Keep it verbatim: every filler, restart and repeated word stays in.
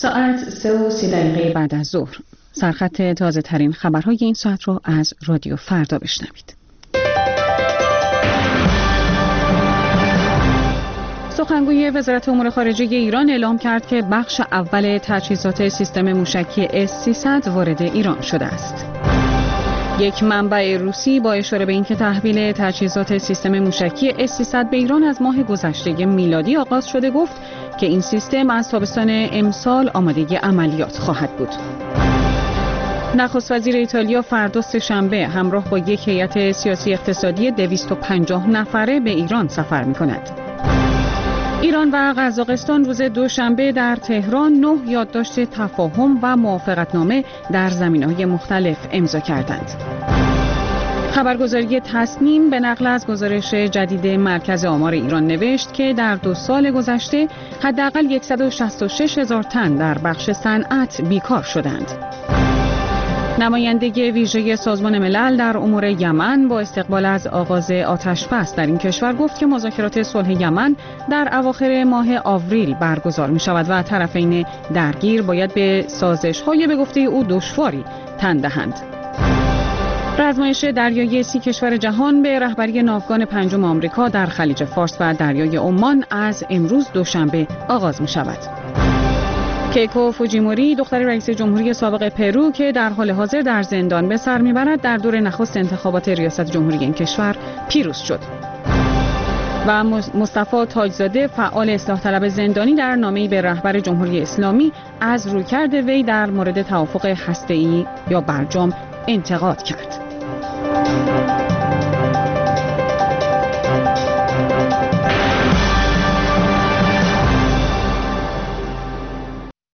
ساعت سه و سی دقیقه بعد از ظهر. سرخط تازه ترین خبرهای این ساعت رو از رادیو فردا بشنوید. سخنگوی وزارت امور خارجه ایران اعلام کرد که بخش اول تجهیزات سیستم موشکی اس سیصد وارد ایران شده است. یک منبع روسی با اشاره به اینکه تحویل تجهیزات سیستم موشکی اس سیصد به ایران از ماه گذشته میلادی آغاز شده گفت که این سیستم از تابستان امسال آماده عملیات خواهد بود. نخست وزیر ایتالیا فردا سه‌شنبه همراه با یک هیئت سیاسی اقتصادی دویست و پنجاه نفره به ایران سفر می‌کند. ایران و قزاقستان روز دوشنبه در تهران نه یادداشت تفاهم و موافقتنامه در زمینه‌های مختلف امضا کردند. خبرگزاری تصنیم به نقل از گزارش جدید مرکز آمار ایران نوشت که در دو سال گذشته حداقل صد و شصت و شش هزار تن در بخش صنعت بیکار شدند. نماینده ویژه سازمان ملل در امور یمن با استقبال از آغاز آتش‌بس در این کشور گفت که مذاکرات صلح یمن در اواخر ماه آوریل برگزار می شود و طرفین درگیر باید به سازش‌های به گفته او دشواری تن دهند. رزمایش دریایی سی کشور جهان به رهبری ناوگان پنجم آمریکا در خلیج فارس و دریای عمان از امروز دوشنبه آغاز می شود. کیکو فوجیموری دختر رئیس جمهوری سابق پرو که در حال حاضر در زندان به سر میبرد در دور نخست انتخابات ریاست جمهوری این کشور پیروز شد. و مصطفی تاجزاده فعال اصلاح طلب زندانی در نامه‌ای به رهبر جمهوری اسلامی از رویکرد وی در مورد توافق هسته‌ای یا برجام انتقاد کرد.